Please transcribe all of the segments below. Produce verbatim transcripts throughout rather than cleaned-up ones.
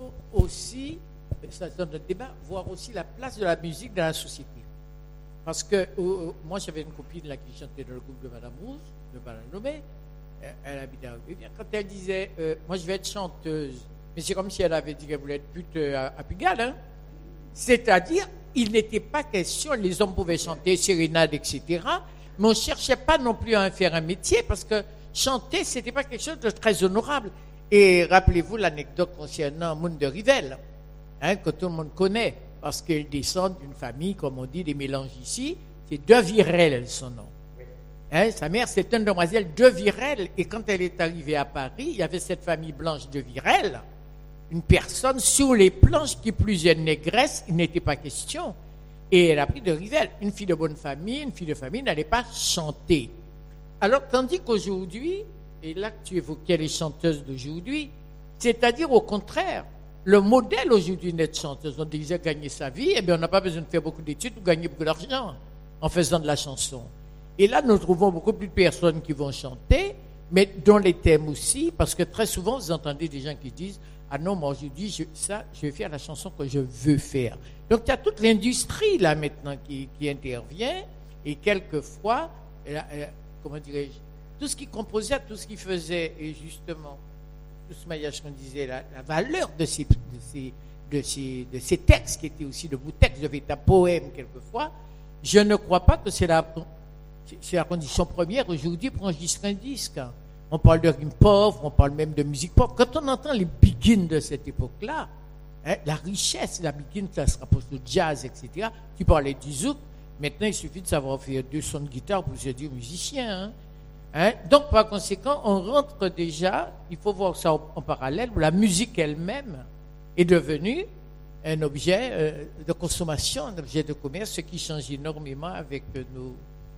faut aussi, ça donne notre débat, voir aussi la place de la musique dans la société. Parce que euh, moi, j'avais une copine là, qui chantait dans le groupe de Madame Rouge, de Madame Lomé. Elle habitait à Rivière. Quand elle disait, euh, moi je vais être chanteuse, mais c'est comme si elle avait dit qu'elle voulait être pute à, à Pigalle. Hein? C'est-à-dire, il n'était pas question, les hommes pouvaient chanter sérénade, et cetera, mais on ne cherchait pas non plus à en faire un métier, parce que chanter, ce n'était pas quelque chose de très honorable. Et rappelez-vous l'anecdote concernant Moun de Rivelle, hein, que tout le monde connaît, parce qu'il descend d'une famille, comme on dit, des mélanges ici, c'est De Virel, son nom. Hein, sa mère, c'était une demoiselle de Virel, et quand elle est arrivée à Paris, il y avait cette famille blanche de Virel, une personne sur les planches qui plus une négresse, il n'était pas question. Et elle a pris de Rivelle. Une fille de bonne famille, une fille de famille n'allait pas chanter. Alors, tandis qu'aujourd'hui, et là que tu évoquais les chanteuses d'aujourd'hui, c'est-à-dire au contraire, le modèle aujourd'hui d'être chanteuse, on disait gagner sa vie, eh bien on n'a pas besoin de faire beaucoup d'études pour gagner beaucoup d'argent en faisant de la chanson. Et là, nous trouvons beaucoup plus de personnes qui vont chanter, mais dans les thèmes aussi, parce que très souvent, vous entendez des gens qui disent « Ah non, moi aujourd'hui, je, ça, je vais faire la chanson que je veux faire. » Donc, il y a toute l'industrie là maintenant qui, qui intervient, et quelquefois, euh, euh, comment dirais-je, tout ce qui composait, tout ce qui faisait, et justement, tout ce maillage qu'on disait, la, la valeur de ces, de, ces, de, ces, de ces textes, qui étaient aussi de beaux textes, de véritables poèmes quelquefois, je ne crois pas que c'est la... C'est la condition première aujourd'hui pour enregistrer un disque. On parle de rimes pauvres, on parle même de musique pauvre. Quand on entend les begins de cette époque-là, hein, la richesse, la begin, ça se rapproche du jazz, et cetera. Tu parlais du zouk, maintenant il suffit de savoir faire deux sons de guitare pour se dire musicien. Hein. Hein? Donc par conséquent, on rentre déjà, il faut voir ça en, en parallèle, où la musique elle-même est devenue un objet euh, de consommation, un objet de commerce, ce qui change énormément avec euh, nos...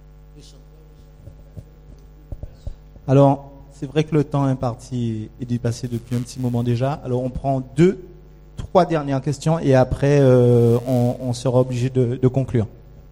Alors, c'est vrai que le temps imparti est dépassé depuis un petit moment déjà. Alors, on prend deux, trois dernières questions et après, euh, on, on sera obligé de, de conclure.